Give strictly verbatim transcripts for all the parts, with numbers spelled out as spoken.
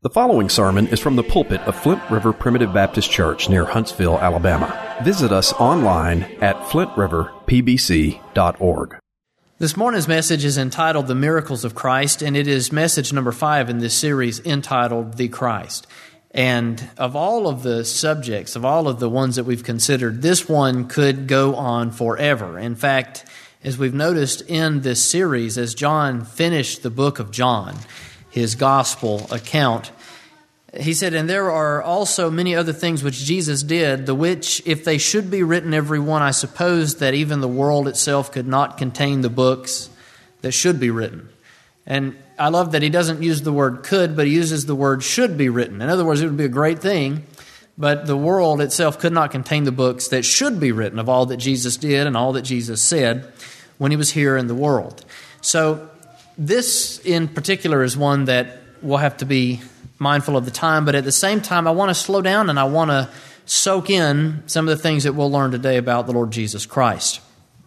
The following sermon is from the pulpit of Flint River Primitive Baptist Church near Huntsville, Alabama. Visit us online at flint river p b c dot org. This morning's message is entitled The Miracles of Christ, and it is message number five in this series entitled The Christ. And of all of the subjects, of all of the ones that we've considered, this one could go on forever. In fact, as we've noticed in this series, as John finished the book of John, his gospel account, he said, "And there are also many other things which Jesus did, the which, if they should be written every one, I suppose that even the world itself could not contain the books that should be written." And I love that he doesn't use the word could, but he uses the word should be written. In other words, it would be a great thing, but the world itself could not contain the books that should be written of all that Jesus did and all that Jesus said when he was here in the world. So this in particular is one that we'll have to be mindful of the time, but at the same time, I want to slow down and I want to soak in some of the things that we'll learn today about the Lord Jesus Christ.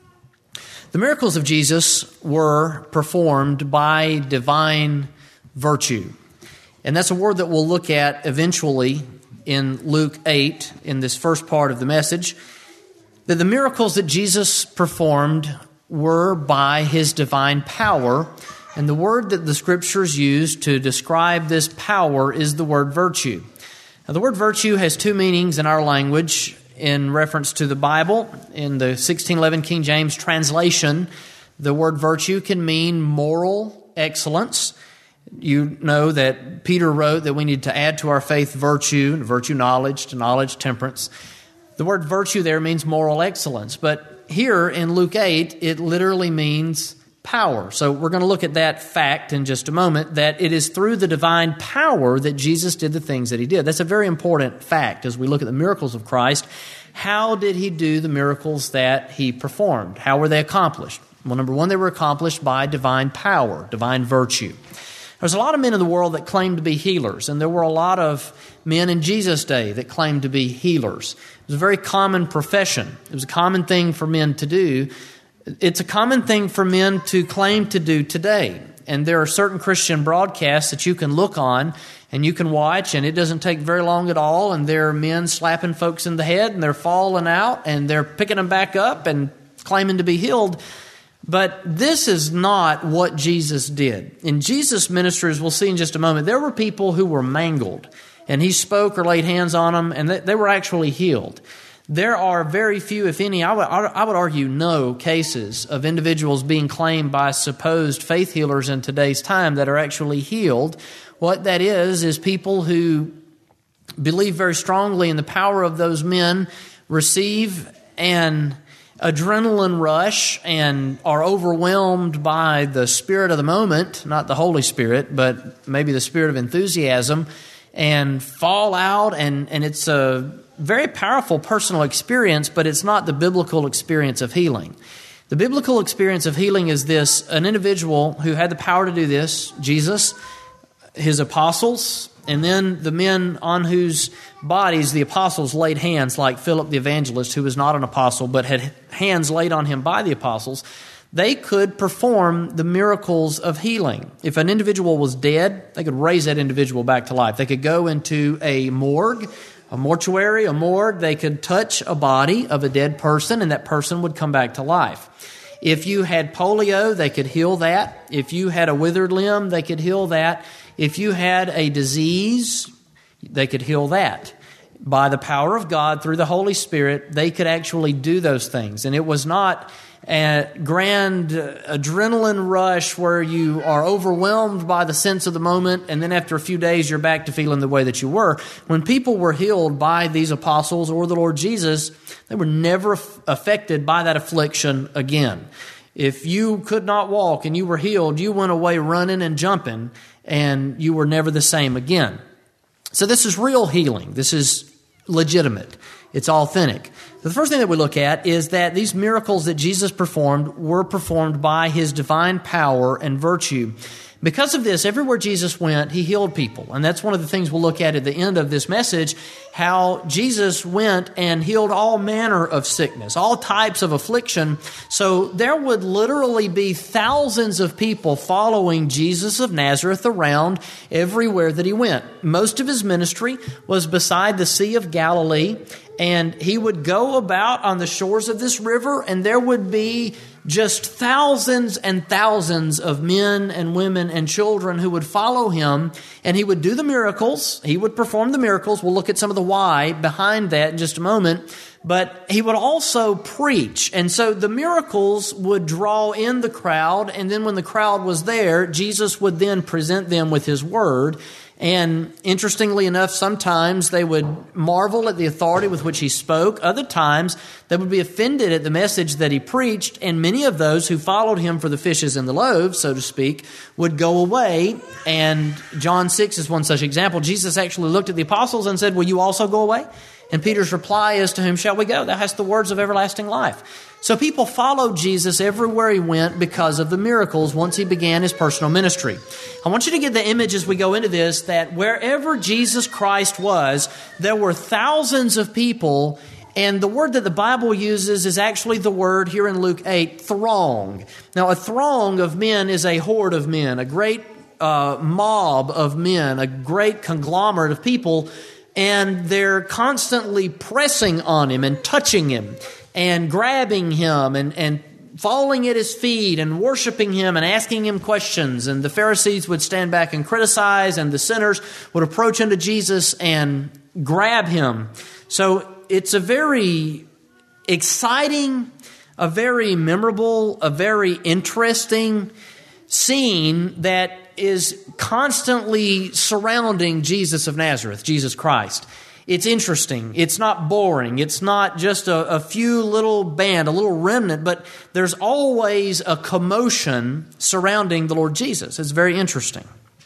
The miracles of Jesus were performed by divine virtue, and that's a word that we'll look at eventually in Luke eight, in this first part of the message, that the miracles that Jesus performed were by His divine power. And the word that the Scriptures use to describe this power is the word virtue. Now, the word virtue has two meanings in our language in reference to the Bible. In the sixteen eleven King James translation, the word virtue can mean moral excellence. You know that Peter wrote that we need to add to our faith virtue, virtue knowledge, to knowledge temperance. The word virtue there means moral excellence. But here in Luke eight, it literally means power. So we're going to look at that fact in just a moment, that it is through the divine power that Jesus did the things that He did. That's a very important fact as we look at the miracles of Christ. How did He do the miracles that He performed? How were they accomplished? Well, number one, they were accomplished by divine power, divine virtue. There's a lot of men in the world that claim to be healers, and there were a lot of men in Jesus' day that claimed to be healers. It was a very common profession. It was a common thing for men to do. It's a common thing for men to claim to do today. And there are certain Christian broadcasts that you can look on and you can watch, and it doesn't take very long at all, and there are men slapping folks in the head, and they're falling out, and they're picking them back up and claiming to be healed. But this is not what Jesus did. In Jesus' ministry, as we'll see in just a moment, there were people who were mangled, and He spoke or laid hands on them, and they were actually healed. There are very few, if any, I would, I would argue no cases of individuals being claimed by supposed faith healers in today's time that are actually healed. What that is, is people who believe very strongly in the power of those men, receive an adrenaline rush and are overwhelmed by the spirit of the moment, not the Holy Spirit, but maybe the spirit of enthusiasm, and fall out, and, and it's a very powerful personal experience, but it's not the biblical experience of healing. The biblical experience of healing is this: an individual who had the power to do this, Jesus, His apostles, and then the men on whose bodies the apostles laid hands, like Philip the evangelist, who was not an apostle, but had hands laid on him by the apostles. They could perform the miracles of healing. If an individual was dead, they could raise that individual back to life. They could go into a morgue, a mortuary, a morgue. They could touch a body of a dead person, and that person would come back to life. If you had polio, they could heal that. If you had a withered limb, they could heal that. If you had a disease, they could heal that. By the power of God, through the Holy Spirit, they could actually do those things. And it was not a grand adrenaline rush where you are overwhelmed by the sense of the moment, and then after a few days you're back to feeling the way that you were. When people were healed by these apostles or the Lord Jesus, they were never affected by that affliction again. If you could not walk and you were healed, you went away running and jumping, and you were never the same again. So this is real healing. This is legitimate. It's authentic. The first thing that we look at is that these miracles that Jesus performed were performed by His divine power and virtue. Because of this, everywhere Jesus went, he healed people. And that's one of the things we'll look at at the end of this message, how Jesus went and healed all manner of sickness, all types of affliction. So there would literally be thousands of people following Jesus of Nazareth around everywhere that he went. Most of his ministry was beside the Sea of Galilee, and he would go about on the shores of this river, and there would be just thousands and thousands of men and women and children who would follow him, and he would do the miracles. He would perform the miracles. We'll look at some of the why behind that in just a moment. But he would also preach. And so the miracles would draw in the crowd, and then when the crowd was there, Jesus would then present them with his word. And interestingly enough, sometimes they would marvel at the authority with which he spoke. Other times, they would be offended at the message that he preached. And many of those who followed him for the fishes and the loaves, so to speak, would go away. And John six is one such example. Jesus actually looked at the apostles and said, "Will you also go away?" And Peter's reply is, "To whom shall we go? Thou hast the words of everlasting life." So people followed Jesus everywhere he went because of the miracles once he began his personal ministry. I want you to get the image as we go into this that wherever Jesus Christ was, there were thousands of people, and the word that the Bible uses is actually the word here in Luke eight, throng. Now, a throng of men is a horde of men, a great uh, mob of men, a great conglomerate of people, and they're constantly pressing on him and touching him and grabbing him and, and falling at his feet and worshiping him and asking him questions. And the Pharisees would stand back and criticize, and the sinners would approach unto Jesus and grab him. So it's a very exciting, a very memorable, a very interesting scene that is constantly surrounding Jesus of Nazareth, Jesus Christ. It's interesting. It's not boring. It's not just a, a few little band, a little remnant, but there's always a commotion surrounding the Lord Jesus. It's very interesting.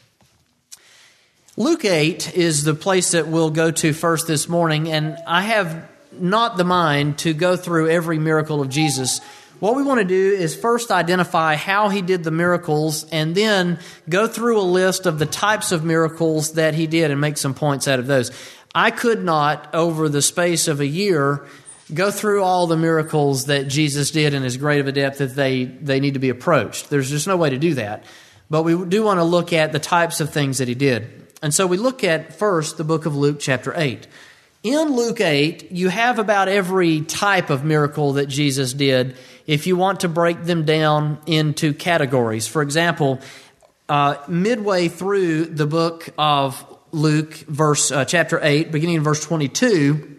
Luke eight is the place that we'll go to first this morning, and I have not the mind to go through every miracle of Jesus. What we want to do is first identify how he did the miracles and then go through a list of the types of miracles that he did and make some points out of those. I could not, over the space of a year, go through all the miracles that Jesus did in as great of a depth that they, they need to be approached. There's just no way to do that. But we do want to look at the types of things that he did. And so we look at first the book of Luke chapter eight. In Luke eight, you have about every type of miracle that Jesus did if you want to break them down into categories. For example, uh, midway through the book of Luke, verse uh, chapter eight, beginning in verse twenty-two,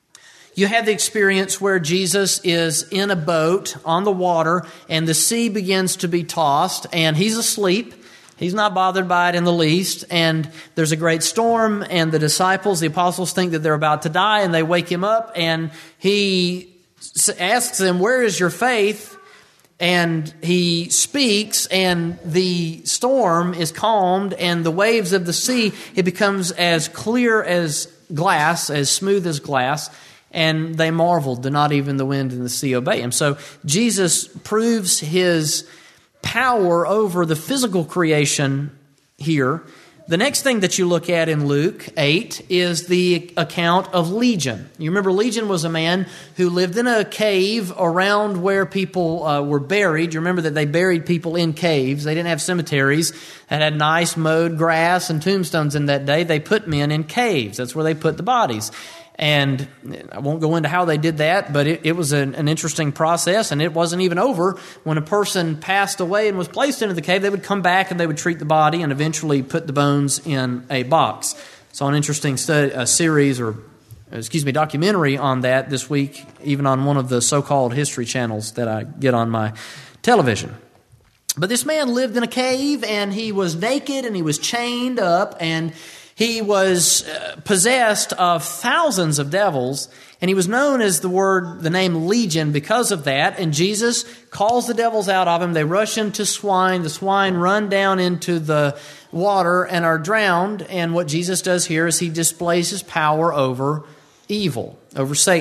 you have the experience where Jesus is in a boat on the water and the sea begins to be tossed and he's asleep. He's not bothered by it in the least, and there's a great storm, and the disciples, the apostles, think that they're about to die, and they wake him up, and he asks them, "Where is your faith?" And he speaks, and the storm is calmed, and the waves of the sea, it becomes as clear as glass, as smooth as glass, and they marveled, do not even the wind and the sea obey him. So Jesus proves his power over the physical creation here. The next thing that you look at in Luke eight is the account of Legion. You remember Legion was a man who lived in a cave around where people uh, were buried. You remember that they buried people in caves. They didn't have cemeteries that had nice mowed grass and tombstones in that day. They put men in caves. That's where they put the bodies. And I won't go into how they did that, but it, it was an, an interesting process, and it wasn't even over. When a person passed away and was placed into the cave, they would come back and they would treat the body and eventually put the bones in a box. So an interesting study, a series or, excuse me, documentary on that this week, even on one of the so-called history channels that I get on my television. But this man lived in a cave, and he was naked, and he was chained up, and he was possessed of thousands of devils, and he was known as the word, the name Legion because of that. And Jesus calls the devils out of him. They rush into swine. The swine run down into the water and are drowned. And what Jesus does here is he displays his power over evil, over Satan.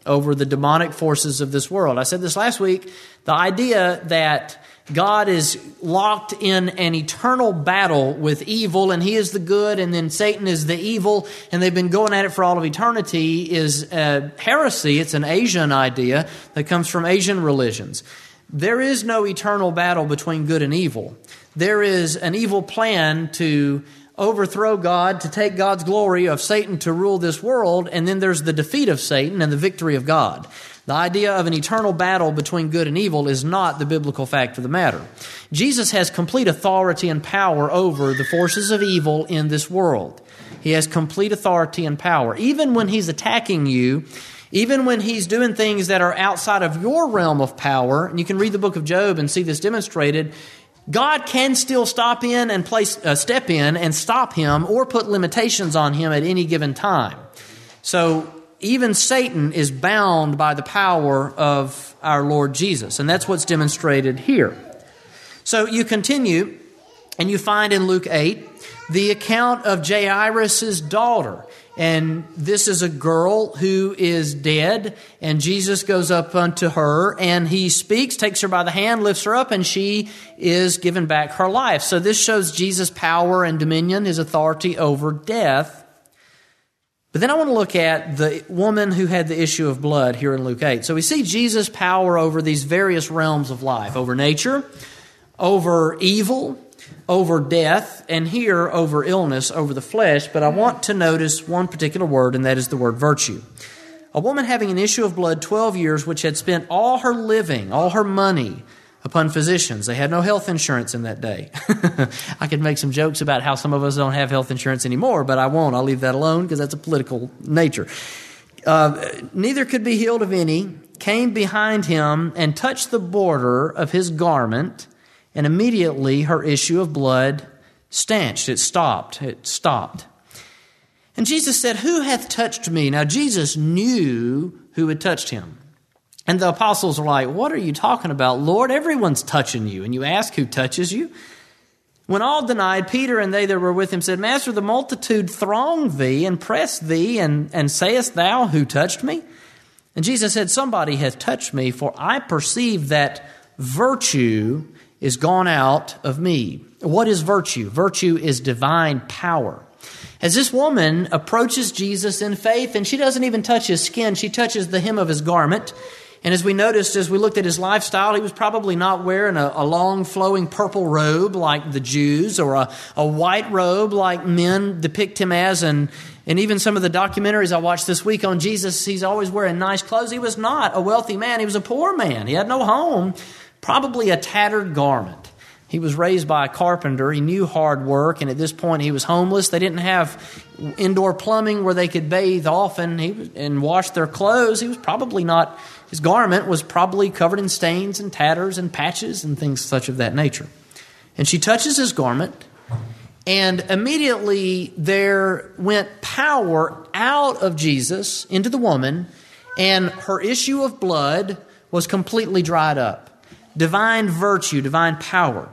over the demonic forces of this world. I said this last week, the idea that God is locked in an eternal battle with evil, and he is the good, and then Satan is the evil, and they've been going at it for all of eternity, is a heresy. It's an Asian idea that comes from Asian religions. There is no eternal battle between good and evil. There is an evil plan to overthrow God, to take God's glory, of Satan to rule this world, and then there's the defeat of Satan and the victory of God. The idea of an eternal battle between good and evil is not the biblical fact of the matter. Jesus has complete authority and power over the forces of evil in this world. He has complete authority and power. Even when he's attacking you, even when he's doing things that are outside of your realm of power, and you can read the book of Job and see this demonstrated, God can still stop in and place, uh, step in and stop him or put limitations on him at any given time. So even Satan is bound by the power of our Lord Jesus, and that's what's demonstrated here. So you continue, and you find in Luke eight the account of Jairus' daughter. And this is a girl who is dead, and Jesus goes up unto her, and he speaks, takes her by the hand, lifts her up, and she is given back her life. So this shows Jesus' power and dominion, his authority over death. But then I want to look at the woman who had the issue of blood here in Luke eight. So we see Jesus' power over these various realms of life, over nature, over evil, over death, and here over illness, over the flesh. But I want to notice one particular word, and that is the word virtue. A woman having an issue of blood twelve years, which had spent all her living, all her money upon physicians. They had no health insurance in that day. I could make some jokes about how some of us don't have health insurance anymore, but I won't. I'll leave that alone because that's a political nature. Uh, neither could be healed of any, came behind him and touched the border of his garment, and immediately her issue of blood stanched. It stopped. It stopped. And Jesus said, "Who hath touched me?" Now Jesus knew who had touched him. And the apostles are like, "What are you talking about, Lord? Everyone's touching you." And you ask, "Who touches you?" When all denied, Peter and they that were with him said, "Master, the multitude throng thee and press thee, and, and sayest thou, who touched me?" And Jesus said, "Somebody hath touched me, for I perceive that virtue is gone out of me." What is virtue? Virtue is divine power. As this woman approaches Jesus in faith, and she doesn't even touch his skin, she touches the hem of his garment. And as we noticed, as we looked at his lifestyle, he was probably not wearing a, a long flowing purple robe like the Jews, or a, a white robe like men depict him as. And, and even some of the documentaries I watched this week on Jesus, he's always wearing nice clothes. He was not a wealthy man. He was a poor man. He had no home, probably a tattered garment. He was raised by a carpenter. He knew hard work, and at this point he was homeless. They didn't have indoor plumbing where they could bathe often he was, and wash their clothes. He was probably not, his garment was probably covered in stains and tatters and patches and things such of that nature. And she touches his garment, and immediately there went power out of Jesus into the woman, and her issue of blood was completely dried up. Divine virtue, divine power.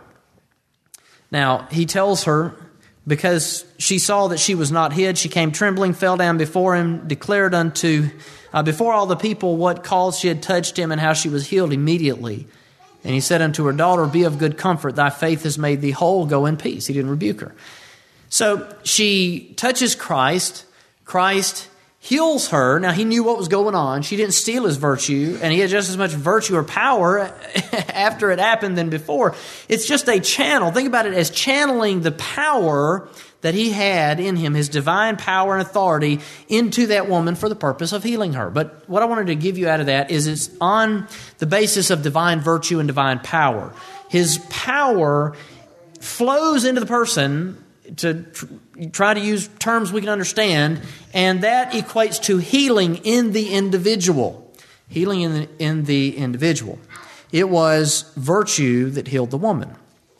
Now, he tells her, because she saw that she was not hid, she came trembling, fell down before him, declared unto, uh, before all the people what cause she had touched him and how she was healed immediately. And he said unto her, "Daughter, be of good comfort. Thy faith has made thee whole. Go in peace." He didn't rebuke her. So she touches Christ. Christ heals her. Now, he knew what was going on. She didn't steal his virtue, and he had just as much virtue or power after it happened than before. It's just a channel. Think about it as channeling the power that he had in him, his divine power and authority, into that woman for the purpose of healing her. But what I wanted to give you out of that is it's on the basis of divine virtue and divine power. His power flows into the person, to tr- try to use terms we can understand, and that equates to healing in the individual. Healing in the, in the individual. It was virtue that healed the woman.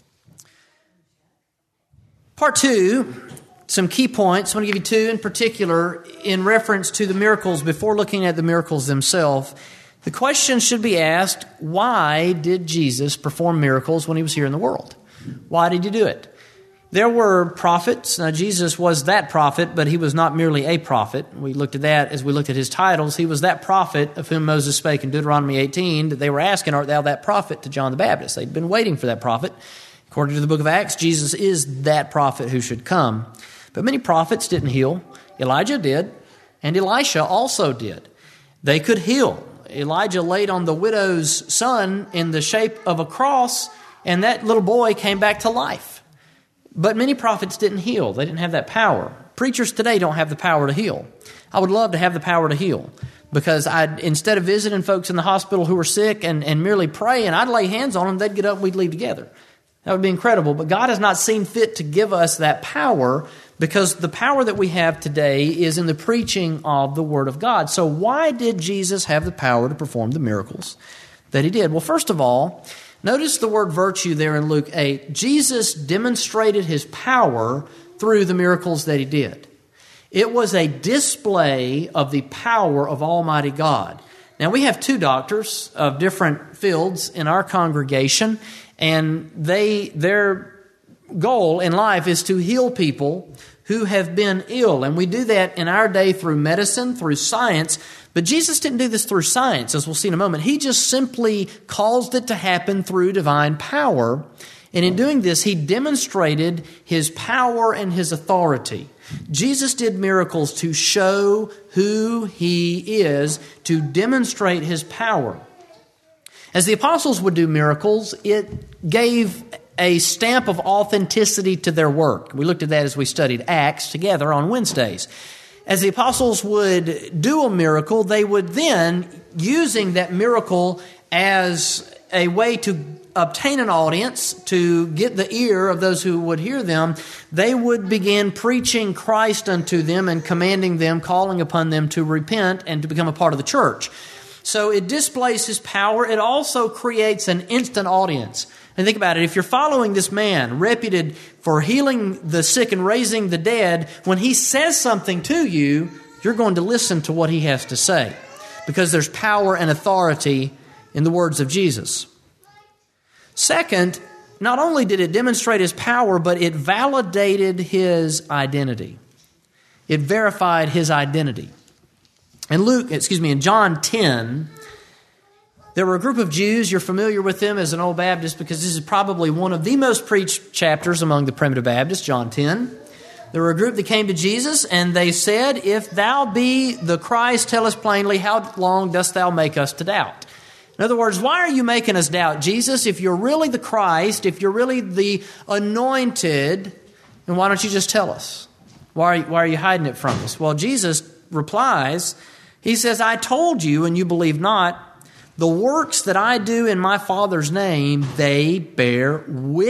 Part two, some key points. I want to give you two in particular in reference to the miracles before looking at the miracles themselves. The question should be asked, why did Jesus perform miracles when he was here in the world? Why did he do it? There were prophets. Now, Jesus was that prophet, but he was not merely a prophet. We looked at that as we looked at his titles. He was that prophet of whom Moses spake in Deuteronomy eighteen, that they were asking, art thou that prophet, to John the Baptist? They'd been waiting for that prophet. According to the book of Acts, Jesus is that prophet who should come. But many prophets didn't heal. Elijah did, and Elisha also did. They could heal. Elijah laid on the widow's son in the shape of a cross, and that little boy came back to life. But many prophets didn't heal. They didn't have that power. Preachers today don't have the power to heal. I would love to have the power to heal, because I'd, instead of visiting folks in the hospital who are sick and, and merely praying, I'd lay hands on them, they'd get up, and we'd leave together. That would be incredible. But God has not seen fit to give us that power, because the power that we have today is in the preaching of the Word of God. So why did Jesus have the power to perform the miracles that he did? Well, first of all, notice the word virtue there in Luke eight. Jesus demonstrated his power through the miracles that he did. It was a display of the power of Almighty God. Now, we have two doctors of different fields in our congregation, and they their goal in life is to heal people who have been ill. And we do that in our day through medicine, through science. But Jesus didn't do this through science, as we'll see in a moment. He just simply caused it to happen through divine power. And in doing this, he demonstrated his power and his authority. Jesus did miracles to show who he is, to demonstrate his power. As the apostles would do miracles, it gave a stamp of authenticity to their work. We looked at that as we studied Acts together on Wednesdays. As the apostles would do a miracle, they would then, using that miracle as a way to obtain an audience, to get the ear of those who would hear them, they would begin preaching Christ unto them and commanding them, calling upon them to repent and to become a part of the church. So it displays his power. It also creates an instant audience. And think about it. If you're following this man, reputed for healing the sick and raising the dead, when he says something to you, you're going to listen to what he has to say, because there's power and authority in the words of Jesus. Second, not only did it demonstrate his power, but it validated his identity. It verified his identity. In Luke, excuse me, in John ten, there were a group of Jews. You're familiar with them as an Old Baptist, because this is probably one of the most preached chapters among the primitive Baptists, John ten. There were a group that came to Jesus, and they said, "If thou be the Christ, tell us plainly, how long dost thou make us to doubt?" In other words, why are you making us doubt, Jesus? If you're really the Christ, if you're really the anointed, then why don't you just tell us? Why are you, why are you hiding it from us? Well, Jesus replies, he says, "I told you, and you believe not. The works that I do in my Father's name, they bear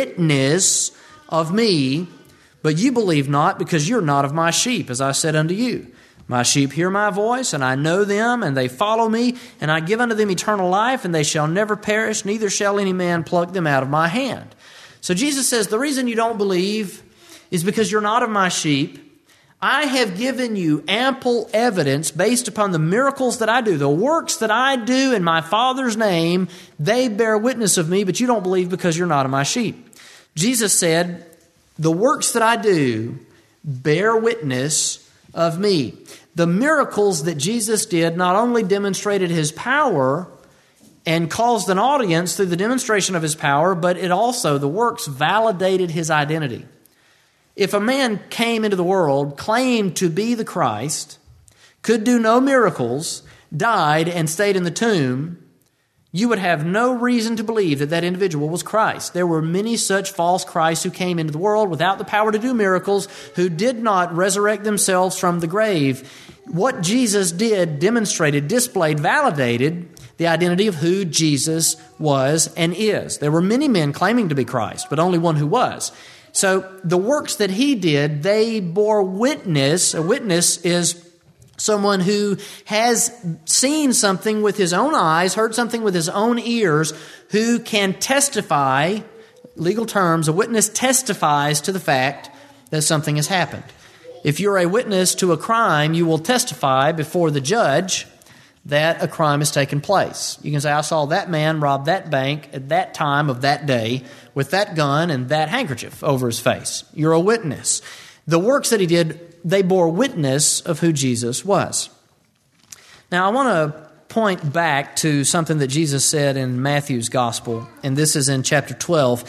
witness of me, but you believe not, because you're not of my sheep, as I said unto you. My sheep hear my voice, and I know them, and they follow me, and I give unto them eternal life, and they shall never perish, neither shall any man pluck them out of my hand." So Jesus says, the reason you don't believe is because you're not of my sheep. I have given you ample evidence based upon the miracles that I do. The works that I do in my Father's name, they bear witness of me, but you don't believe because you're not of my sheep. Jesus said, the works that I do bear witness of me. The miracles that Jesus did not only demonstrated his power and caused an audience through the demonstration of his power, but it also, the works validated his identity. If a man came into the world, claimed to be the Christ, could do no miracles, died and stayed in the tomb, you would have no reason to believe that that individual was Christ. There were many such false Christs who came into the world without the power to do miracles, who did not resurrect themselves from the grave. What Jesus did demonstrated, displayed, validated the identity of who Jesus was and is. There were many men claiming to be Christ, but only one who was. So the works that he did, they bore witness. A witness is someone who has seen something with his own eyes, heard something with his own ears, who can testify, legal terms, a witness testifies to the fact that something has happened. If you're a witness to a crime, you will testify before the judge that a crime has taken place. You can say, I saw that man rob that bank at that time of that day with that gun and that handkerchief over his face. You're a witness. The works that he did, they bore witness of who Jesus was. Now, I want to point back to something that Jesus said in Matthew's gospel, and this is in chapter twelve,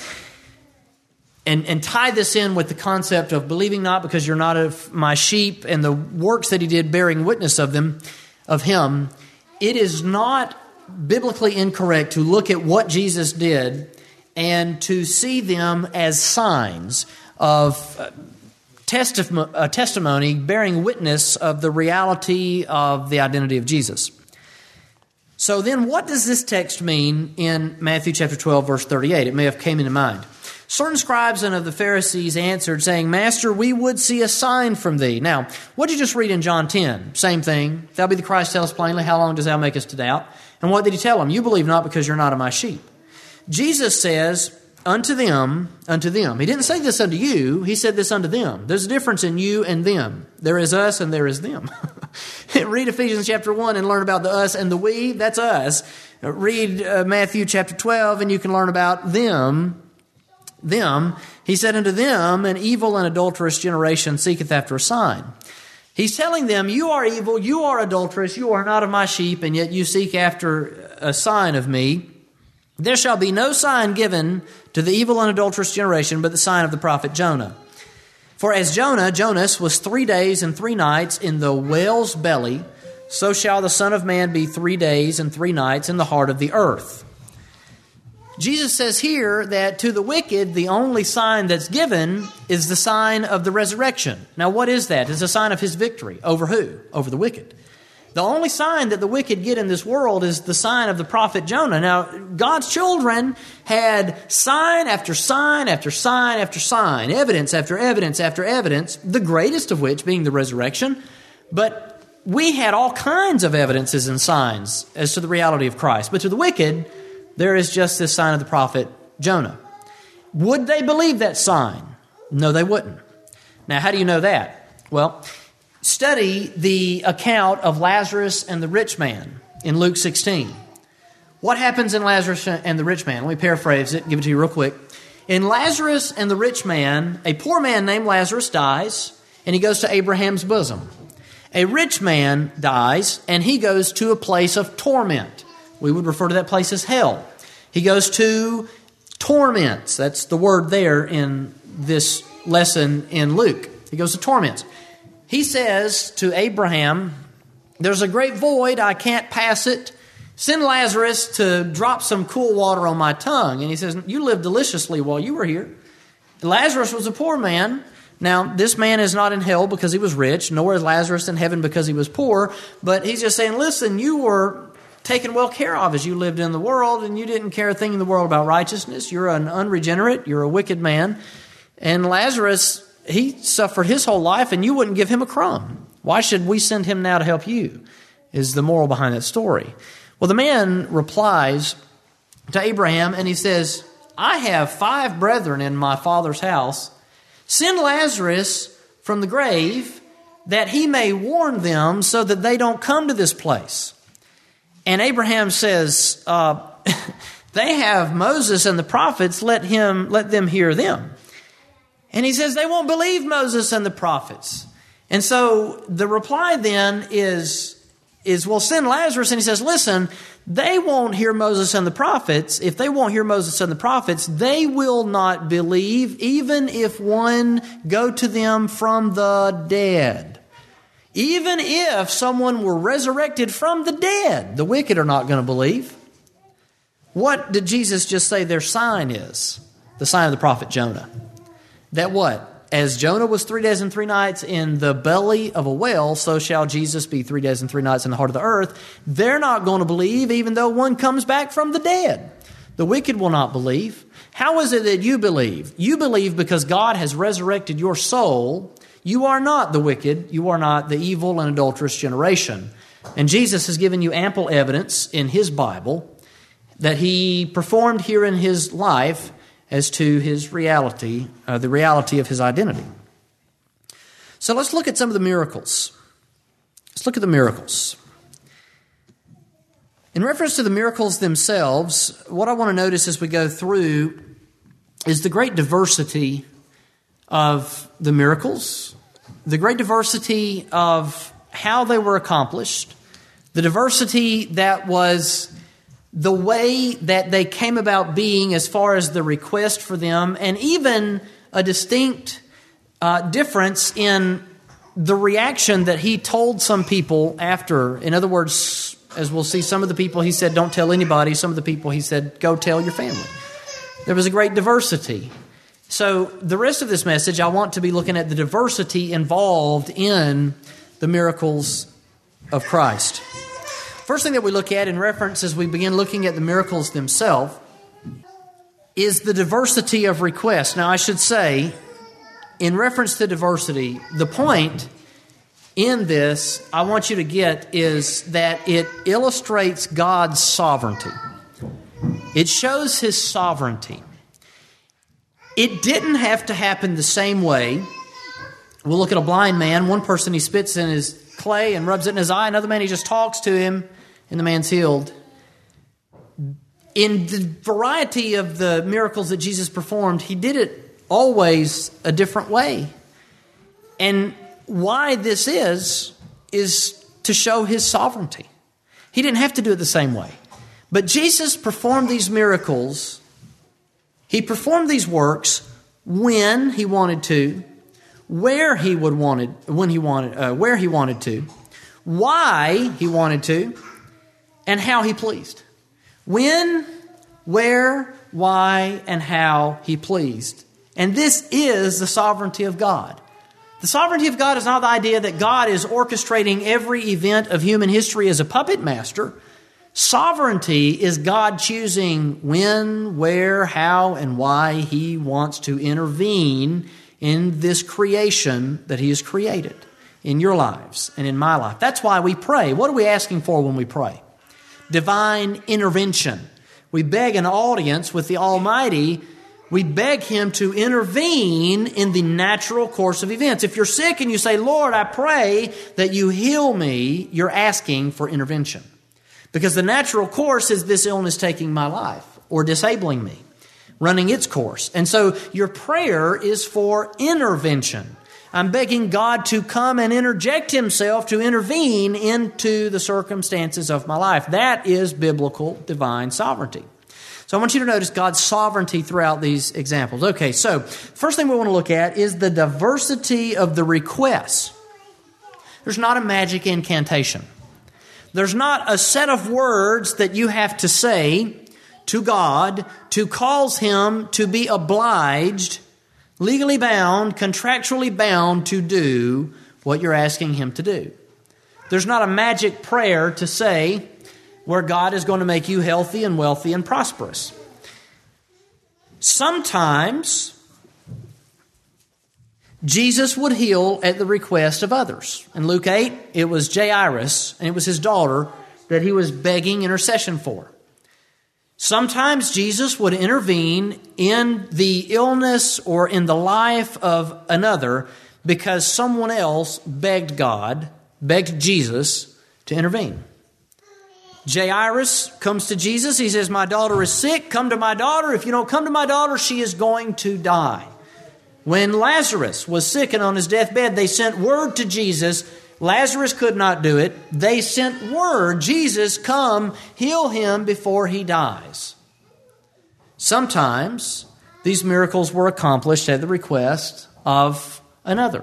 and, and tie this in with the concept of believing not because you're not of my sheep and the works that he did bearing witness of them, of him. It is not biblically incorrect to look at what Jesus did and to see them as signs of uh, testif- uh, testimony bearing witness of the reality of the identity of Jesus. So then what does this text mean in Matthew chapter twelve, verse thirty-eight? It may have came into mind. Certain scribes and of the Pharisees answered, saying, Master, we would see a sign from thee. Now, what did you just read in John ten? Same thing. If thou be the Christ, tell us plainly, how long does thou make us to doubt? And what did he tell them? You believe not because you're not of my sheep. Jesus says, unto them, unto them. He didn't say this unto you. He said this unto them. There's a difference in you and them. There is us and there is them. Read Ephesians chapter one and learn about the us and the we. That's us. Read uh, Matthew chapter twelve and you can learn about them. Them. He said unto them, an evil and adulterous generation seeketh after a sign. He's telling them, you are evil, you are adulterous, you are not of my sheep, and yet you seek after a sign of me. There shall be no sign given to the evil and adulterous generation but the sign of the prophet Jonah. For as Jonah, Jonas, was three days and three nights in the whale's belly, so shall the Son of Man be three days and three nights in the heart of the earth. Jesus says here that to the wicked, the only sign that's given is the sign of the resurrection. Now, what is that? It's a sign of his victory. Over who? Over the wicked. The only sign that the wicked get in this world is the sign of the prophet Jonah. Now, God's children had sign after sign after sign after sign, evidence after evidence after evidence, the greatest of which being the resurrection. But we had all kinds of evidences and signs as to the reality of Christ. But to the wicked, there is just this sign of the prophet Jonah. Would they believe that sign? No, they wouldn't. Now, how do you know that? Well, study the account of Lazarus and the rich man in Luke sixteen. What happens in Lazarus and the rich man? Let me paraphrase it, give it to you real quick. In Lazarus and the rich man, a poor man named Lazarus dies, and he goes to Abraham's bosom. A rich man dies, and he goes to a place of torment. We would refer to that place as hell. He goes to torments. That's the word there in this lesson in Luke. He goes to torments. He says to Abraham, there's a great void, I can't pass it. Send Lazarus to drop some cool water on my tongue. And he says, you lived deliciously while you were here. Lazarus was a poor man. Now, this man is not in hell because he was rich, nor is Lazarus in heaven because he was poor. But he's just saying, listen, you were taken well care of as you lived in the world, and you didn't care a thing in the world about righteousness. You're an unregenerate. You're a wicked man. And Lazarus, he suffered his whole life, and you wouldn't give him a crumb. Why should we send him now to help you, is the moral behind that story. Well, the man replies to Abraham, and he says, I have five brethren in my father's house. Send Lazarus from the grave that he may warn them so that they don't come to this place. And Abraham says, uh, they have Moses and the prophets, let him, let them hear them. And he says, they won't believe Moses and the prophets. And so the reply then is, is well, send Lazarus. And he says, listen, they won't hear Moses and the prophets. If they won't hear Moses and the prophets, they will not believe, even if one go to them from the dead. Even if someone were resurrected from the dead, the wicked are not going to believe. What did Jesus just say their sign is? The sign of the prophet Jonah. That what? As Jonah was three days and three nights in the belly of a whale, so shall Jesus be three days and three nights in the heart of the earth. They're not going to believe even though one comes back from the dead. The wicked will not believe. How is it that you believe? You believe because God has resurrected your soul. You are not the wicked. You are not the evil and adulterous generation. And Jesus has given you ample evidence in His Bible that He performed here in His life as to His reality, uh, the reality of His identity. So let's look at some of the miracles. Let's look at the miracles. In reference to the miracles themselves, what I want to notice as we go through is the great diversity of the miracles, the great diversity of how they were accomplished, the diversity that was the way that they came about being as far as the request for them, and even a distinct uh, difference in the reaction that he told some people after. In other words, as we'll see, some of the people he said, don't tell anybody. Some of the people he said, go tell your family. There was a great diversity. So the rest of this message, I want to be looking at the diversity involved in the miracles of Christ. First thing that we look at in reference as we begin looking at the miracles themselves is the diversity of requests. Now, I should say, in reference to diversity, the point in this I want you to get is that it illustrates God's sovereignty. It shows His sovereignty. It didn't have to happen the same way. We'll look at a blind man. One person, he spits in his clay and rubs it in his eye. Another man, he just talks to him, and the man's healed. In the variety of the miracles that Jesus performed, He did it always a different way. And why this is, is to show His sovereignty. He didn't have to do it the same way. But Jesus performed these miracles. He performed these works when He wanted to, where He would wanted, when He wanted, uh, where He wanted to, why He wanted to, and how He pleased. When, where, why, and how He pleased. And this is the sovereignty of God. The sovereignty of God is not the idea that God is orchestrating every event of human history as a puppet master. Sovereignty is God choosing when, where, how, and why He wants to intervene in this creation that He has created in your lives and in my life. That's why we pray. What are we asking for when we pray? Divine intervention. We beg an audience with the Almighty. We beg Him to intervene in the natural course of events. If you're sick and you say, Lord, I pray that you heal me, you're asking for intervention. Because the natural course is this illness taking my life or disabling me, running its course. And so your prayer is for intervention. I'm begging God to come and interject Himself to intervene into the circumstances of my life. That is biblical divine sovereignty. So I want you to notice God's sovereignty throughout these examples. Okay, so first thing we want to look at is the diversity of the requests. There's not a magic incantation. There's not a set of words that you have to say to God to cause Him to be obliged, legally bound, contractually bound to do what you're asking Him to do. There's not a magic prayer to say where God is going to make you healthy and wealthy and prosperous. Sometimes Jesus would heal at the request of others. In Luke eight, it was Jairus, and it was his daughter that He was begging intercession for. Sometimes Jesus would intervene in the illness or in the life of another because someone else begged God, begged Jesus to intervene. Jairus comes to Jesus. He says, my daughter is sick. Come to my daughter. If you don't come to my daughter, she is going to die. When Lazarus was sick and on his deathbed, they sent word to Jesus. Lazarus could not do it. They sent word, Jesus, come, heal him before he dies. Sometimes these miracles were accomplished at the request of another.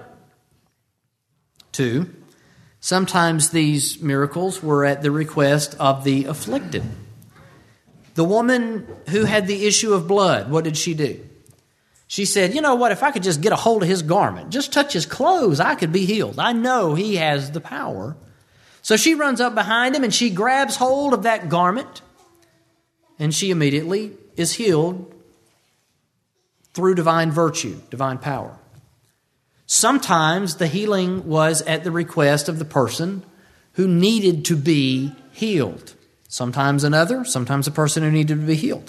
Two, sometimes these miracles were at the request of the afflicted. The woman who had the issue of blood, what did she do? She said, you know what, if I could just get a hold of His garment, just touch His clothes, I could be healed. I know He has the power. So she runs up behind Him and she grabs hold of that garment, and she immediately is healed through divine virtue, divine power. Sometimes the healing was at the request of the person who needed to be healed. Sometimes another, sometimes a person who needed to be healed.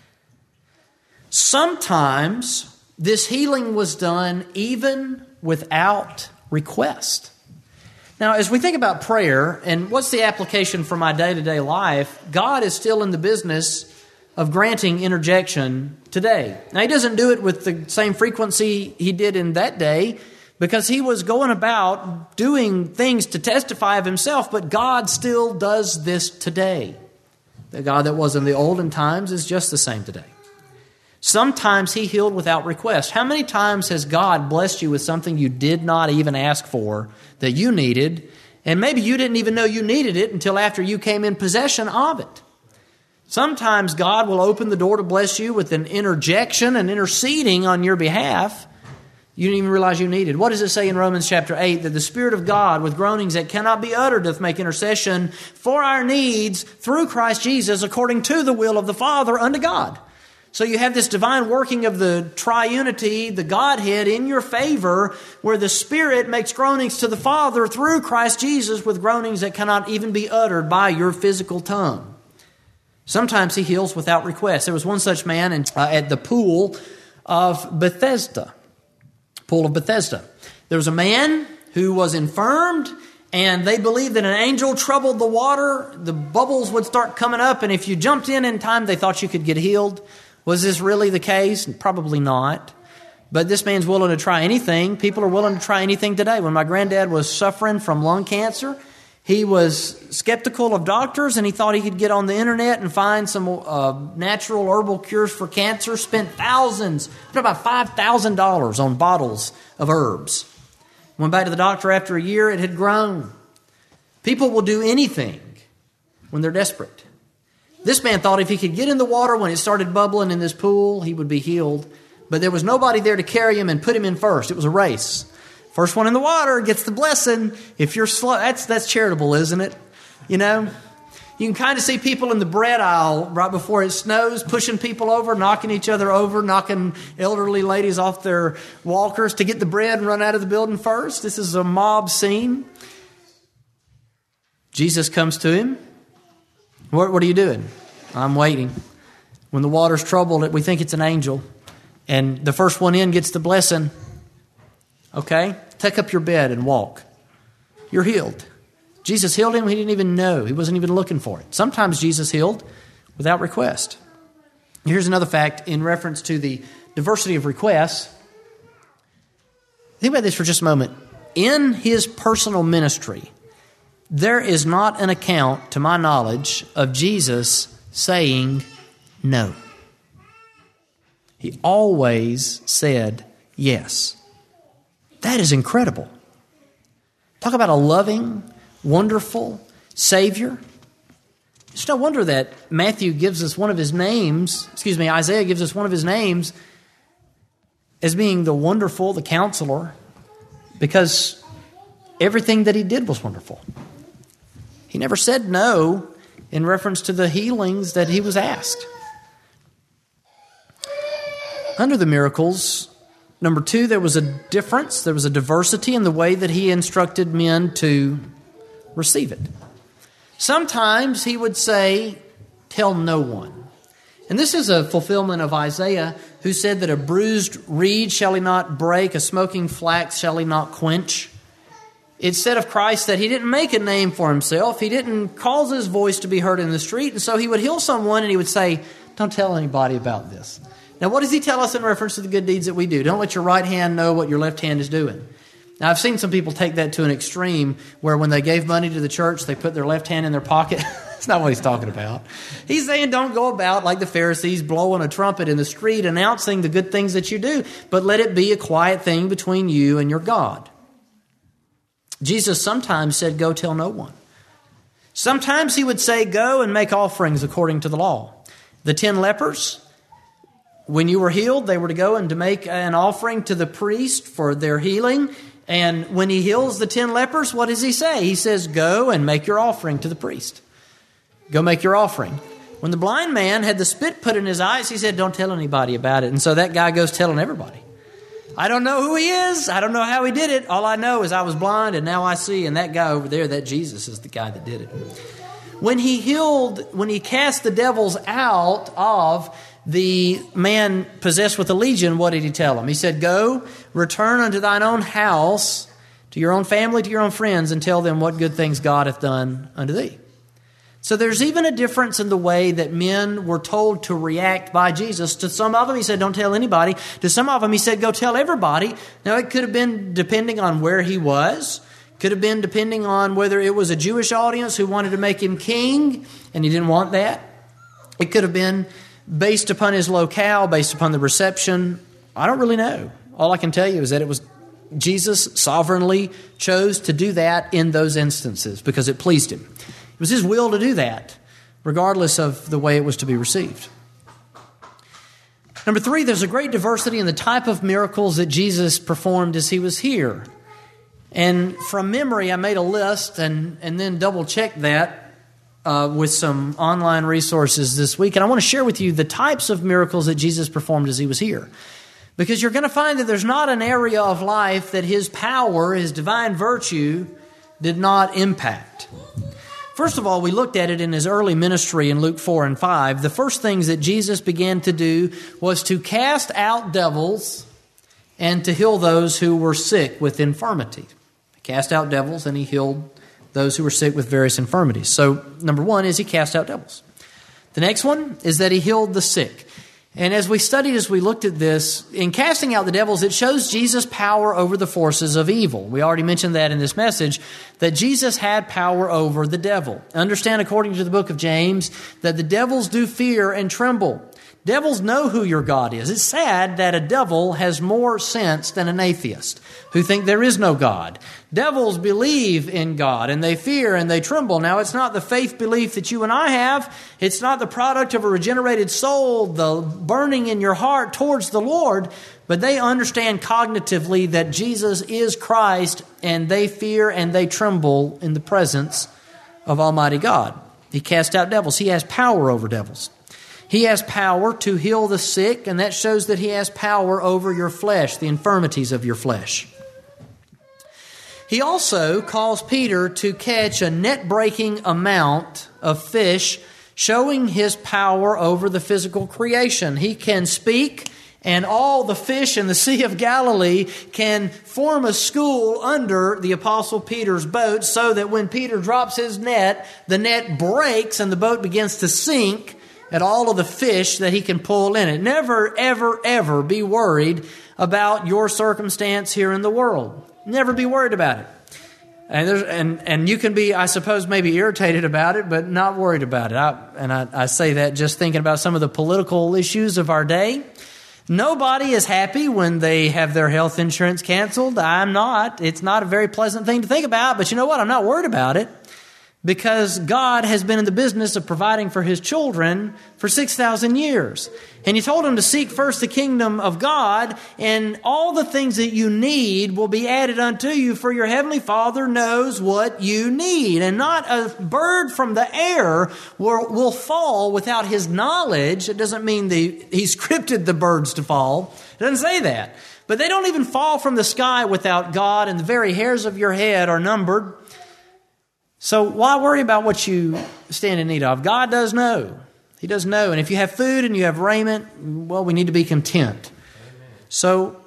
Sometimes this healing was done even without request. Now, as we think about prayer and what's the application for my day-to-day life, God is still in the business of granting interjection today. Now, he doesn't do it with the same frequency he did in that day, because he was going about doing things to testify of himself, but God still does this today. The God that was in the olden times is just the same today. Sometimes he healed without request. How many times has God blessed you with something you did not even ask for, that you needed, and maybe you didn't even know you needed it until after you came in possession of it? Sometimes God will open the door to bless you with an interjection and interceding on your behalf you didn't even realize you needed. What does it say in Romans chapter eight? That the Spirit of God, with groanings that cannot be uttered, doth make intercession for our needs through Christ Jesus, according to the will of the Father unto God. So you have this divine working of the triunity, the Godhead, in your favor, where the Spirit makes groanings to the Father through Christ Jesus with groanings that cannot even be uttered by your physical tongue. Sometimes he heals without request. There was one such man in, uh, at the pool of Bethesda. Pool of Bethesda. There was a man who was infirmed, and they believed that an angel troubled the water. The bubbles would start coming up, and if you jumped in in time, they thought you could get healed. Was this really the case? Probably not. But this man's willing to try anything. People are willing to try anything today. When my granddad was suffering from lung cancer, he was skeptical of doctors, and he thought he could get on the internet and find some uh, natural herbal cures for cancer. Spent thousands, about five thousand dollars on bottles of herbs. Went back to the doctor after a year, it had grown. People will do anything when they're desperate. This man thought if he could get in the water when it started bubbling in this pool, he would be healed. But there was nobody there to carry him and put him in first. It was a race. First one in the water gets the blessing. If you're slow, that's that's charitable, isn't it? You know, you can kind of see people in the bread aisle right before it snows, pushing people over, knocking each other over, knocking elderly ladies off their walkers to get the bread and run out of the building first. This is a mob scene. Jesus comes to him. What, what are you doing? I'm waiting. When the water's troubled, we think it's an angel. And the first one in gets the blessing. Okay? Take up your bed and walk. You're healed. Jesus healed him. He didn't even know. He wasn't even looking for it. Sometimes Jesus healed without request. Here's another fact in reference to the diversity of requests. Think about this for just a moment. In his personal ministry, there is not an account, to my knowledge, of Jesus saying no. He always said yes. That is incredible. Talk about a loving, wonderful Savior. It's no wonder that Matthew gives us one of his names, excuse me, Isaiah gives us one of his names as being the wonderful, the counselor, because everything that he did was wonderful. He never said no in reference to the healings that he was asked. Under the miracles, number two, there was a difference, there was a diversity in the way that he instructed men to receive it. Sometimes he would say, tell no one. And this is a fulfillment of Isaiah, who said that a bruised reed shall he not break, a smoking flax shall he not quench. It said of Christ that he didn't make a name for himself. He didn't cause his voice to be heard in the street. And so he would heal someone and he would say, don't tell anybody about this. Now, what does he tell us in reference to the good deeds that we do? Don't let your right hand know what your left hand is doing. Now, I've seen some people take that to an extreme where when they gave money to the church, they put their left hand in their pocket. That's not what he's talking about. He's saying don't go about like the Pharisees blowing a trumpet in the street announcing the good things that you do, but let it be a quiet thing between you and your God. Jesus sometimes said, go tell no one. Sometimes he would say, go and make offerings according to the law. The ten lepers, when you were healed, they were to go and to make an offering to the priest for their healing. And when he heals the ten lepers, what does he say? He says, go and make your offering to the priest. Go make your offering. When the blind man had the spit put in his eyes, he said, don't tell anybody about it. And so that guy goes telling everybody. I don't know who he is. I don't know how he did it. All I know is I was blind and now I see. And that guy over there, that Jesus, is the guy that did it. When he healed, when he cast the devils out of the man possessed with a legion, what did he tell him? He said, go, return unto thine own house, to your own family, to your own friends, and tell them what good things God hath done unto thee. So there's even a difference in the way that men were told to react by Jesus. To some of them, he said, don't tell anybody. To some of them, he said, go tell everybody. Now, it could have been depending on where he was. Could have been depending on whether it was a Jewish audience who wanted to make him king, and he didn't want that. It could have been based upon his locale, based upon the reception. I don't really know. All I can tell you is that it was Jesus sovereignly chose to do that in those instances because it pleased him. It was his will to do that, regardless of the way it was to be received. Number three, there's a great diversity in the type of miracles that Jesus performed as he was here. And from memory, I made a list and, and then double-checked that uh, with some online resources this week. And I want to share with you the types of miracles that Jesus performed as he was here. Because you're going to find that there's not an area of life that his power, his divine virtue, did not impact. First of all, we looked at it in his early ministry in Luke four and five. The first things that Jesus began to do was to cast out devils and to heal those who were sick with infirmity. He cast out devils and he healed those who were sick with various infirmities. So, number one is he cast out devils. The next one is that he healed the sick. And as we studied, as we looked at this, in casting out the devils, it shows Jesus' power over the forces of evil. We already mentioned that in this message, that Jesus had power over the devil. Understand, according to the book of James, that the devils do fear and tremble. Devils know who your God is. It's sad that a devil has more sense than an atheist who think there is no God. Devils believe in God and they fear and they tremble. Now, it's not the faith belief that you and I have. It's not the product of a regenerated soul, the burning in your heart towards the Lord, but they understand cognitively that Jesus is Christ and they fear and they tremble in the presence of Almighty God. He cast out devils. He has power over devils. He has power to heal the sick, and that shows that he has power over your flesh, the infirmities of your flesh. He also caused Peter to catch a net-breaking amount of fish, showing his power over the physical creation. He can speak, and all the fish in the Sea of Galilee can form a school under the Apostle Peter's boat so that when Peter drops his net, the net breaks and the boat begins to sink at all of the fish that he can pull in it. Never, ever, ever be worried about your circumstance here in the world. Never be worried about it. And there's, and, and you can be, I suppose, maybe irritated about it, but not worried about it. I, and I, I say that just thinking about some of the political issues of our day. Nobody is happy when they have their health insurance canceled. I'm not. It's not a very pleasant thing to think about, but you know what? I'm not worried about it. Because God has been in the business of providing for his children for six thousand years. And he told them to seek first the kingdom of God, and all the things that you need will be added unto you, for your heavenly Father knows what you need. And not a bird from the air will, will fall without his knowledge. It doesn't mean the, he scripted the birds to fall. It doesn't say that. But they don't even fall from the sky without God, and the very hairs of your head are numbered. So why worry about what you stand in need of? God does know. He does know. And if you have food and you have raiment, well, we need to be content. Amen. So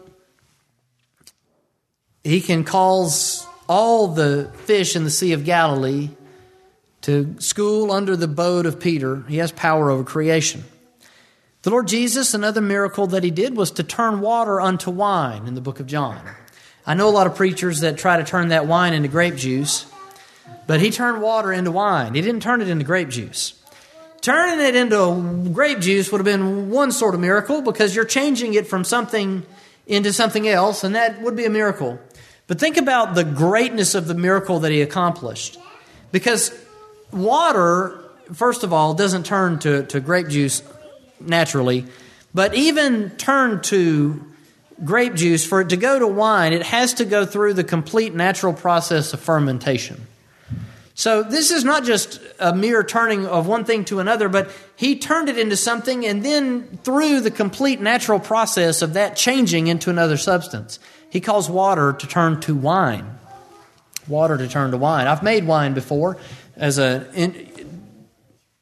he can cause all the fish in the Sea of Galilee to school under the boat of Peter. He has power over creation. The Lord Jesus, another miracle that he did was to turn water unto wine in the book of John. I know a lot of preachers that try to turn that wine into grape juice. But he turned water into wine. He didn't turn it into grape juice. Turning it into grape juice would have been one sort of miracle because you're changing it from something into something else, and that would be a miracle. But think about the greatness of the miracle that he accomplished. Because water, first of all, doesn't turn to, to grape juice naturally, but even turn to grape juice, for it to go to wine, it has to go through the complete natural process of fermentation. So this is not just a mere turning of one thing to another, but he turned it into something, and then through the complete natural process of that changing into another substance, he caused water to turn to wine. Water to turn to wine. I've made wine before as a in,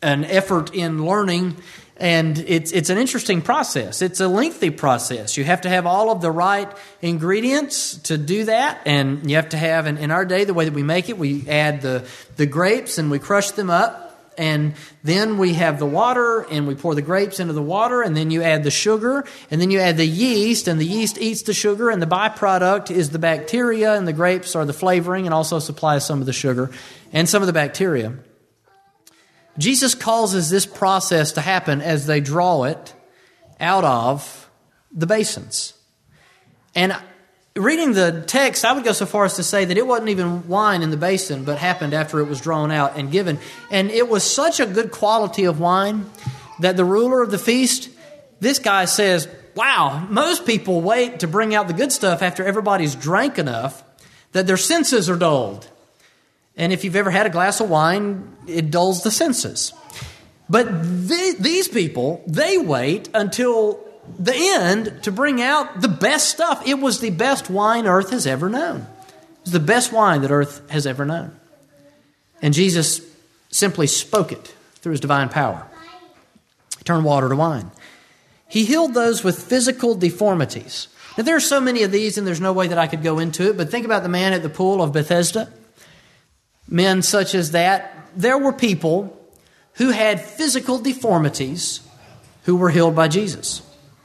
an effort in learning, and it's it's an interesting process. It's a lengthy process. You have to have all of the right ingredients to do that, and you have to have, in, in our day, the way that we make it, we add the, the grapes and we crush them up, and then we have the water, and we pour the grapes into the water, and then you add the sugar, and then you add the yeast, and the yeast eats the sugar, and the byproduct is the bacteria, and the grapes are the flavoring and also supply some of the sugar and some of the bacteria. Jesus causes this process to happen as they draw it out of the basins. And reading the text, I would go so far as to say that it wasn't even wine in the basin, but happened after it was drawn out and given. And it was such a good quality of wine that the ruler of the feast, this guy says, wow, most people wait to bring out the good stuff after everybody's drank enough that their senses are dulled. And if you've ever had a glass of wine, it dulls the senses. But th- these people, they wait until the end to bring out the best stuff. It was the best wine earth has ever known. It was the best wine that earth has ever known. And Jesus simply spoke it through his divine power. He turned water to wine. He healed those with physical deformities. Now, there are so many of these, and there's no way that I could go into it, but think about the man at the pool of Bethesda. Men such as that. There were people who had physical deformities who were healed by Jesus.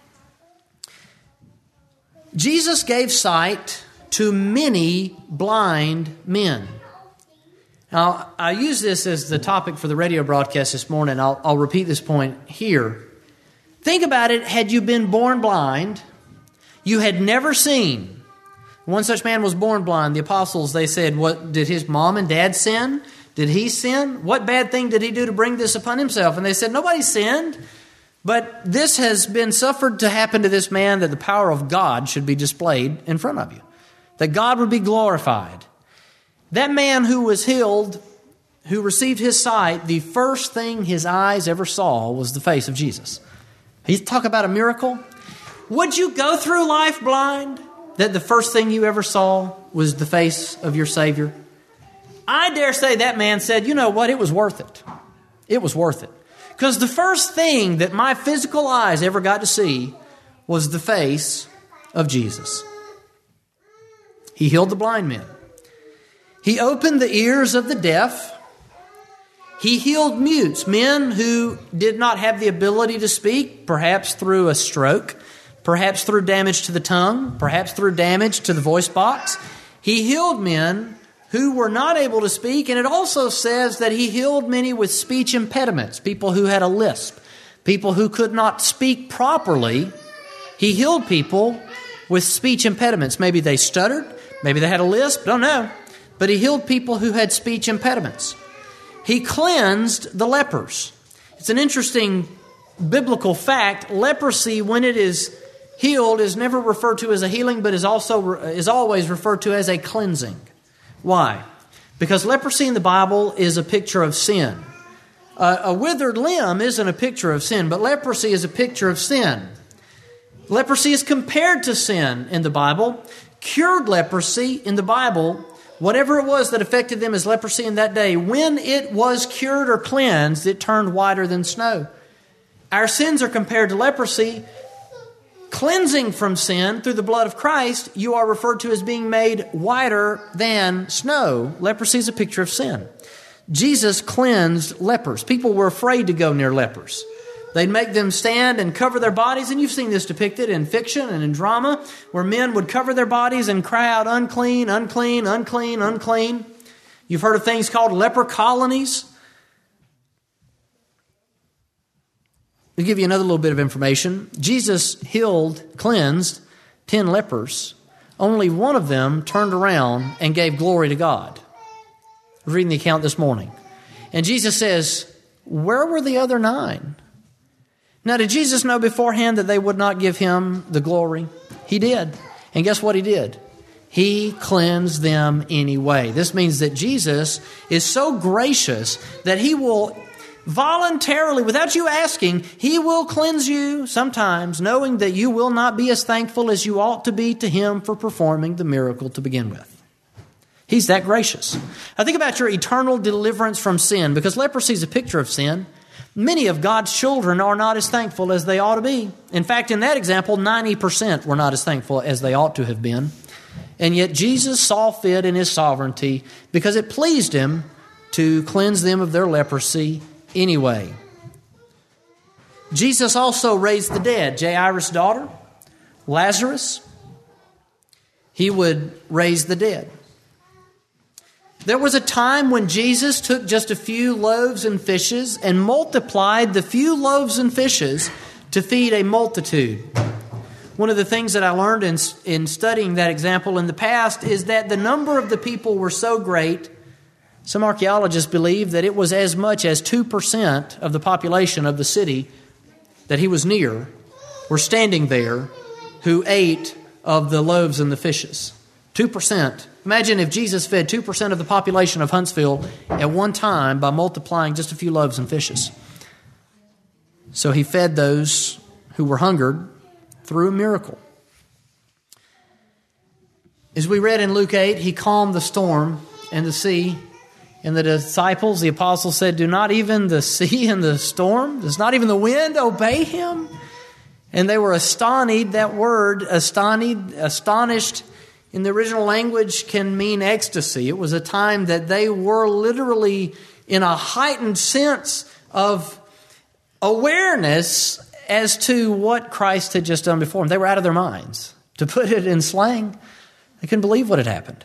Jesus gave sight to many blind men. Now, I use this as the topic for the radio broadcast this morning. I'll, I'll repeat this point here. Think about it. Had you been born blind, you had never seen. One such man was born blind. The apostles, they said, "What did his mom and dad sin? Did he sin? What bad thing did he do to bring this upon himself?" And they said, "Nobody sinned. But this has been suffered to happen to this man, that the power of God should be displayed in front of you, that God would be glorified." That man who was healed, who received his sight, the first thing his eyes ever saw was the face of Jesus. You talk about a miracle. Would you go through life blind, that the first thing you ever saw was the face of your Savior? I dare say that man said, you know what, it was worth it. It was worth it. Because the first thing that my physical eyes ever got to see was the face of Jesus. He healed the blind men. He opened the ears of the deaf. He healed mutes, men who did not have the ability to speak, perhaps through a stroke, perhaps through damage to the tongue, perhaps through damage to the voice box. He healed men who were not able to speak, and it also says that he healed many with speech impediments, people who had a lisp, people who could not speak properly. He healed people with speech impediments. Maybe they stuttered, maybe they had a lisp, don't know. But he healed people who had speech impediments. He cleansed the lepers. It's an interesting biblical fact. Leprosy, when it is healed, is never referred to as a healing, but is also is always referred to as a cleansing. Why? Because leprosy in the Bible is a picture of sin. Uh, a withered limb isn't a picture of sin, but leprosy is a picture of sin. Leprosy is compared to sin in the Bible. Cured leprosy in the Bible, whatever it was that affected them as leprosy in that day, when it was cured or cleansed, it turned whiter than snow. Our sins are compared to leprosy. Cleansing from sin through the blood of Christ, you are referred to as being made whiter than snow. Leprosy is a picture of sin. Jesus cleansed lepers. People were afraid to go near lepers. They'd make them stand and cover their bodies, and you've seen this depicted in fiction and in drama, where men would cover their bodies and cry out, unclean, unclean, unclean, unclean. You've heard of things called leper colonies. I'll give you another little bit of information. Jesus healed, cleansed ten lepers. Only one of them turned around and gave glory to God. I was reading the account this morning. And Jesus says, where were the other nine? Now, did Jesus know beforehand that they would not give him the glory? He did. And guess what he did? He cleansed them anyway. This means that Jesus is so gracious that he will voluntarily, without you asking, he will cleanse you sometimes, knowing that you will not be as thankful as you ought to be to him for performing the miracle to begin with. He's that gracious. Now think about your eternal deliverance from sin, because leprosy is a picture of sin. Many of God's children are not as thankful as they ought to be. In fact, in that example, ninety percent were not as thankful as they ought to have been. And yet Jesus saw fit in His sovereignty, because it pleased Him to cleanse them of their leprosy anyway. Jesus also raised the dead. Jairus' daughter, Lazarus, He would raise the dead. There was a time when Jesus took just a few loaves and fishes and multiplied the few loaves and fishes to feed a multitude. One of the things that I learned in, in studying that example in the past is that the number of the people were so great, some archaeologists believe that it was as much as two percent of the population of the city that He was near were standing there who ate of the loaves and the fishes. two percent. Imagine if Jesus fed two percent of the population of Huntsville at one time by multiplying just a few loaves and fishes. So He fed those who were hungered through a miracle. As we read in Luke eight, He calmed the storm and the sea. And the disciples, the apostles said, do not even the sea and the storm, does not even the wind obey Him? And they were astonished. That word, astonished, astonished in the original language can mean ecstasy. It was a time that they were literally in a heightened sense of awareness as to what Christ had just done before them. They were out of their minds. To put it in slang, they couldn't believe what had happened.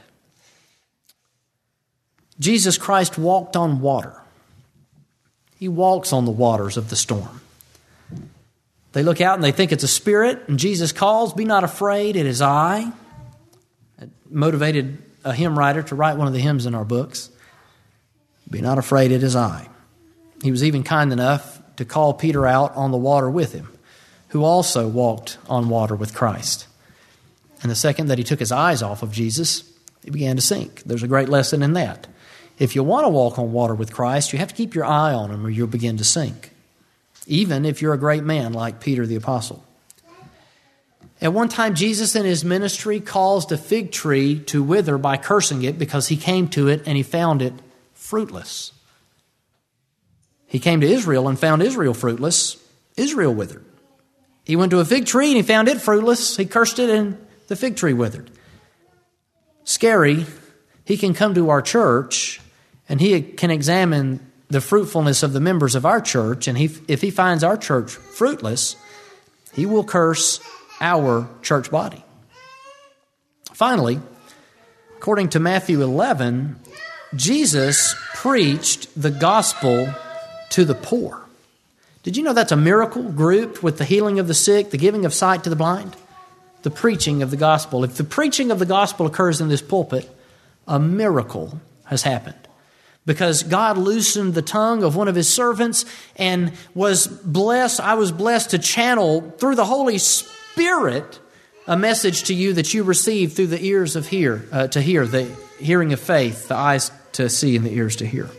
Jesus Christ walked on water. He walks on the waters of the storm. They look out and they think it's a spirit, and Jesus calls, "Be not afraid, it is I." It motivated a hymn writer to write one of the hymns in our books. "Be not afraid, it is I." He was even kind enough to call Peter out on the water with him, who also walked on water with Christ. And the second that he took his eyes off of Jesus, he began to sink. There's a great lesson in that. If you want to walk on water with Christ, you have to keep your eye on Him or you'll begin to sink, even if you're a great man like Peter the Apostle. At one time, Jesus in His ministry caused a fig tree to wither by cursing it because He came to it and He found it fruitless. He came to Israel and found Israel fruitless. Israel withered. He went to a fig tree and He found it fruitless. He cursed it and the fig tree withered. Scary. He can come to our church and He can examine the fruitfulness of the members of our church. And he, if He finds our church fruitless, He will curse our church body. Finally, according to Matthew eleven, Jesus preached the gospel to the poor. Did you know that's a miracle grouped with the healing of the sick, the giving of sight to the blind? The preaching of the gospel. If the preaching of the gospel occurs in this pulpit, a miracle has happened. Because God loosened the tongue of one of His servants and was blessed, I was blessed to channel through the Holy Spirit a message to you that you received through the ears of hear, uh, to hear, the hearing of faith, the eyes to see and the ears to hear.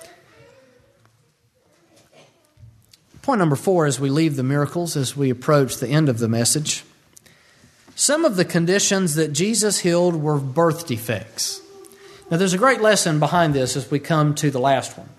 Point number four, as we leave the miracles, as we approach the end of the message, some of the conditions that Jesus healed were birth defects. Now, there's a great lesson behind this as we come to the last one.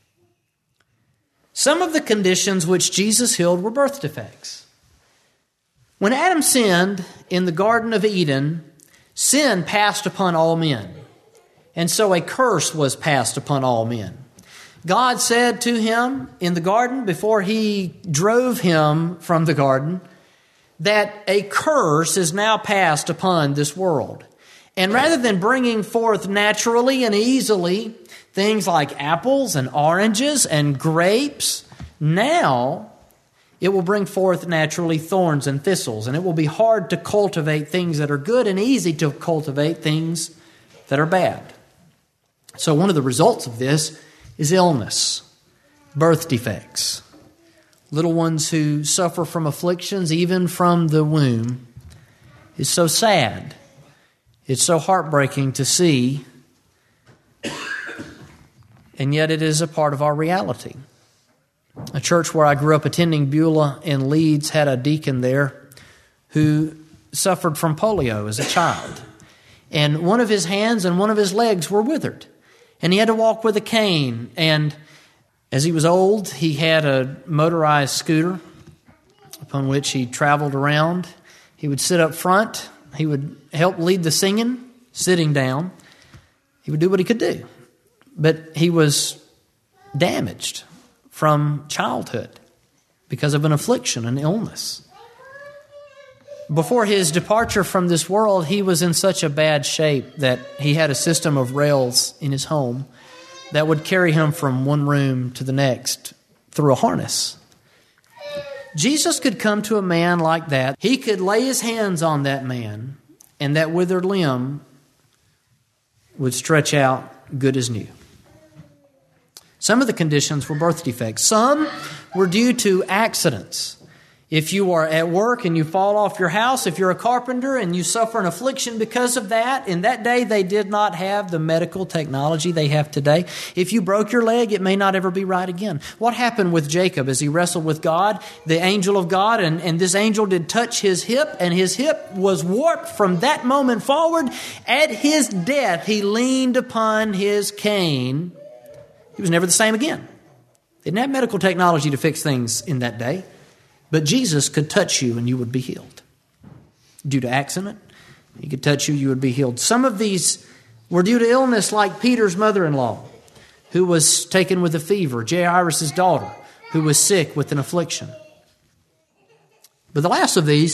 Some of the conditions which Jesus healed were birth defects. When Adam sinned in the Garden of Eden, sin passed upon all men. And so a curse was passed upon all men. God said to him in the garden before He drove him from the garden that a curse is now passed upon this world. And rather than bringing forth naturally and easily things like apples and oranges and grapes, now it will bring forth naturally thorns and thistles. And it will be hard to cultivate things that are good and easy to cultivate things that are bad. So one of the results of this is illness, birth defects. Little ones who suffer from afflictions, even from the womb. It's so sad. It's so heartbreaking to see, and yet it is a part of our reality. A church where I grew up attending, Beulah in Leeds, had a deacon there who suffered from polio as a child. And one of his hands and one of his legs were withered. And he had to walk with a cane. And As he was old, he had a motorized scooter upon which he traveled around. He would sit up front. He would help lead the singing, sitting down. He would do what he could do. But he was damaged from childhood because of an affliction, an illness. Before his departure from this world, he was in such a bad shape that he had a system of rails in his home that would carry him from one room to the next through a harness. Jesus could come to a man like that. He could lay his hands on that man, and that withered limb would stretch out good as new. Some of the conditions were birth defects. Some were due to accidents. If you are at work and you fall off your house, if you're a carpenter and you suffer an affliction because of that, in that day they did not have the medical technology they have today. If you broke your leg, it may not ever be right again. What happened with Jacob as he wrestled with God, the angel of God, and, and this angel did touch his hip, and his hip was warped from that moment forward. At his death, he leaned upon his cane. He was never the same again. They didn't have medical technology to fix things in that day. But Jesus could touch you and you would be healed. Due to accident, he could touch you, you would be healed. Some of these were due to illness, like Peter's mother-in-law, who was taken with a fever, Jairus' daughter, who was sick with an affliction. But the last of these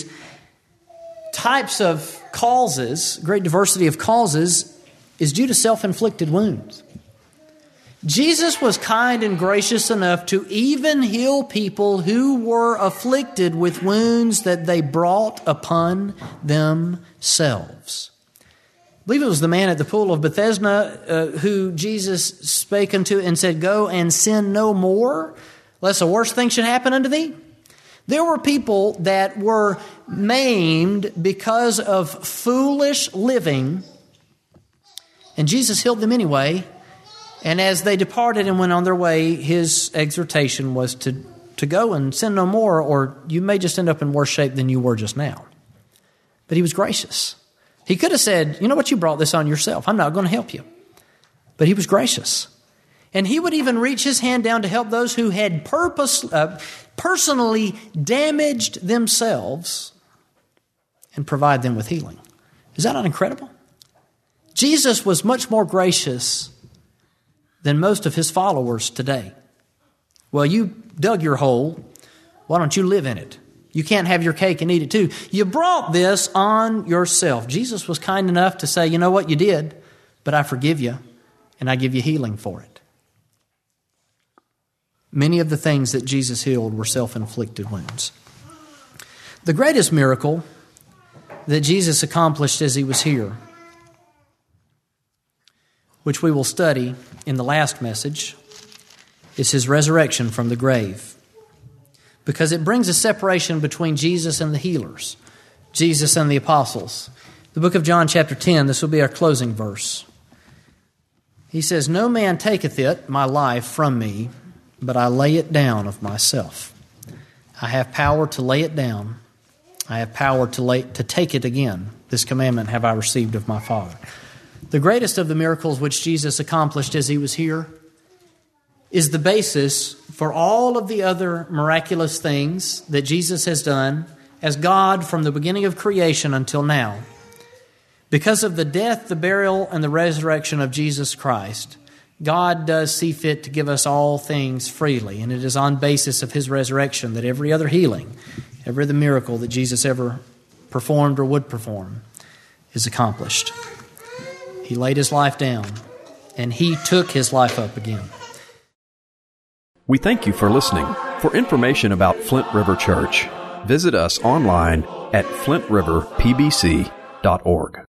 types of causes, great diversity of causes, is due to self-inflicted wounds. Jesus was kind and gracious enough to even heal people who were afflicted with wounds that they brought upon themselves. I believe it was the man at the pool of Bethesda uh, who Jesus spake unto and said, "Go and sin no more, lest a worse thing should happen unto thee." There were people that were maimed because of foolish living, and Jesus healed them anyway. And as they departed and went on their way, his exhortation was to, to go and sin no more, or you may just end up in worse shape than you were just now. But he was gracious. He could have said, "You know what, you brought this on yourself. I'm not going to help you." But he was gracious. And he would even reach his hand down to help those who had purpose, uh, personally damaged themselves and provide them with healing. Is that not incredible? Jesus was much more gracious than most of his followers today. Well, you dug your hole. Why don't you live in it? You can't have your cake and eat it too. You brought this on yourself. Jesus was kind enough to say, "You know what, you did, but I forgive you, and I give you healing for it." Many of the things that Jesus healed were self-inflicted wounds. The greatest miracle that Jesus accomplished as he was here, which we will study in the last message, is his resurrection from the grave. Because it brings a separation between Jesus and the healers, Jesus and the apostles. The book of John chapter ten, this will be our closing verse. He says, "No man taketh it, my life, from me, but I lay it down of myself. I have power to lay it down. I have power to lay, to take it again. This commandment have I received of my Father." The greatest of the miracles which Jesus accomplished as he was here is the basis for all of the other miraculous things that Jesus has done as God from the beginning of creation until now. Because of the death, the burial, and the resurrection of Jesus Christ, God does see fit to give us all things freely, and it is on basis of his resurrection that every other healing, every other miracle that Jesus ever performed or would perform is accomplished. He laid his life down, and he took his life up again. We thank you for listening. For information about Flint River Church, visit us online at flint river p b c dot org.